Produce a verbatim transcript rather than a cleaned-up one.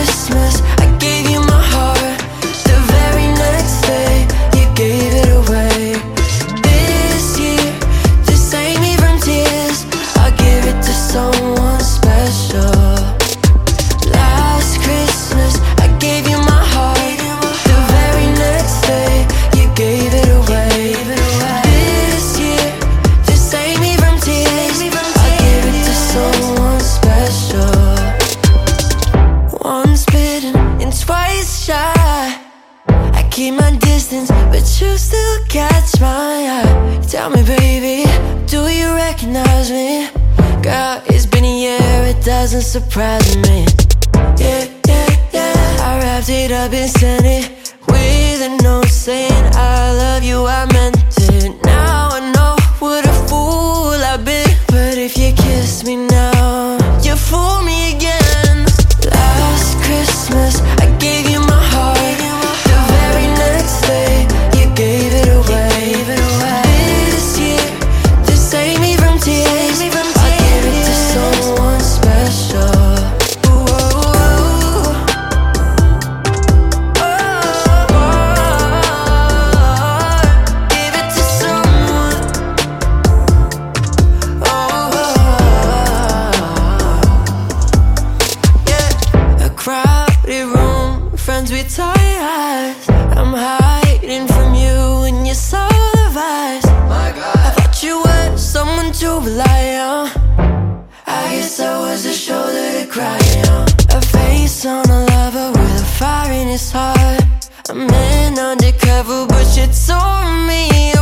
Christmas, I gave you my heart. The very next day, you gave it away. This year, to save me from tears, I'll give it to someone special. Last Christmas, I gave you my heart. The very next day, you gave it away. This year, to save me from tears, I'll give it to someone special. Once bitten and twice shy, I keep my distance, but you still catch my eye. Tell me, baby, do you recognize me? Girl, it's been a year, it doesn't surprise me. Yeah, yeah, yeah. I wrapped it up and sent it with a note saying I love you, I meant it. Now I know what a fool I've been, but if you kiss me now, you fool me again. Last Christmas, I gave you my heart. The very next day, you gave it away. This year, to save me from tears, I'll give it to someone special. Ooh, oh, give it to someone. Oh, yeah. A crowded room, friends with tired eyes. I'm hiding from you and your soul of ice. My God, I thought you were someone to rely on. I guess I was a shoulder to cry on. A face on a lover with a fire in his heart. A man undercover, but you tore me